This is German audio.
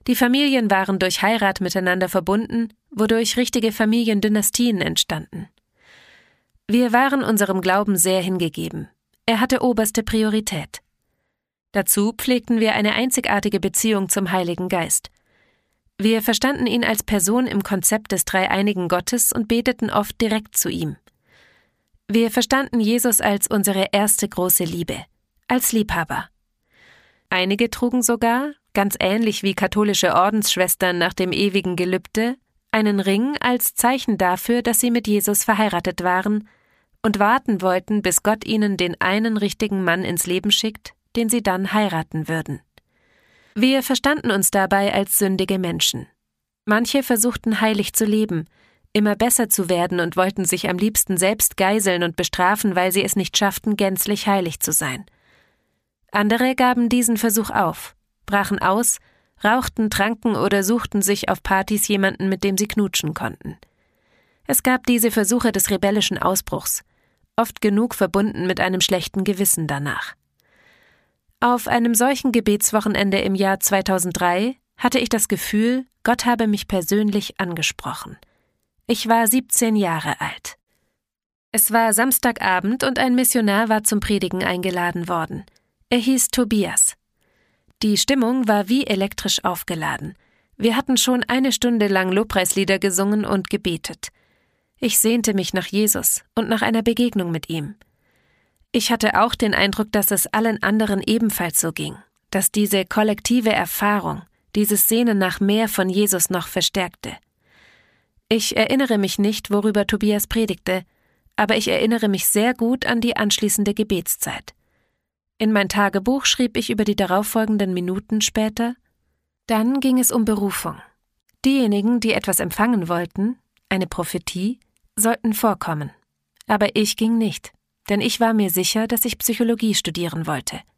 Die Familien waren durch Heirat miteinander verbunden, wodurch richtige Familiendynastien entstanden. Wir waren unserem Glauben sehr hingegeben. Er hatte oberste Priorität. Dazu pflegten wir eine einzigartige Beziehung zum Heiligen Geist. Wir verstanden ihn als Person im Konzept des dreieinigen Gottes und beteten oft direkt zu ihm. Wir verstanden Jesus als unsere erste große Liebe, als Liebhaber. Einige trugen sogar, ganz ähnlich wie katholische Ordensschwestern nach dem ewigen Gelübde, einen Ring als Zeichen dafür, dass sie mit Jesus verheiratet waren und warten wollten, bis Gott ihnen den einen richtigen Mann ins Leben schickt, den sie dann heiraten würden. Wir verstanden uns dabei als sündige Menschen. Manche versuchten heilig zu leben, immer besser zu werden und wollten sich am liebsten selbst geiseln und bestrafen, weil sie es nicht schafften, gänzlich heilig zu sein. Andere gaben diesen Versuch auf, brachen aus, rauchten, tranken oder suchten sich auf Partys jemanden, mit dem sie knutschen konnten. Es gab diese Versuche des rebellischen Ausbruchs, oft genug verbunden mit einem schlechten Gewissen danach. Auf einem solchen Gebetswochenende im Jahr 2003 hatte ich das Gefühl, Gott habe mich persönlich angesprochen. Ich war 17 Jahre alt. Es war Samstagabend und ein Missionar war zum Predigen eingeladen worden. Er hieß Tobias. Die Stimmung war wie elektrisch aufgeladen. Wir hatten schon 1 Stunde lang Lobpreislieder gesungen und gebetet. Ich sehnte mich nach Jesus und nach einer Begegnung mit ihm. Ich hatte auch den Eindruck, dass es allen anderen ebenfalls so ging, dass diese kollektive Erfahrung, dieses Sehnen nach mehr von Jesus noch verstärkte. Ich erinnere mich nicht, worüber Tobias predigte, aber ich erinnere mich sehr gut an die anschließende Gebetszeit. In mein Tagebuch schrieb ich über die darauffolgenden Minuten später: Dann ging es um Berufung. Diejenigen, die etwas empfangen wollten, eine Prophetie, sollten vorkommen. Aber ich ging nicht, denn ich war mir sicher, dass ich Psychologie studieren wollte.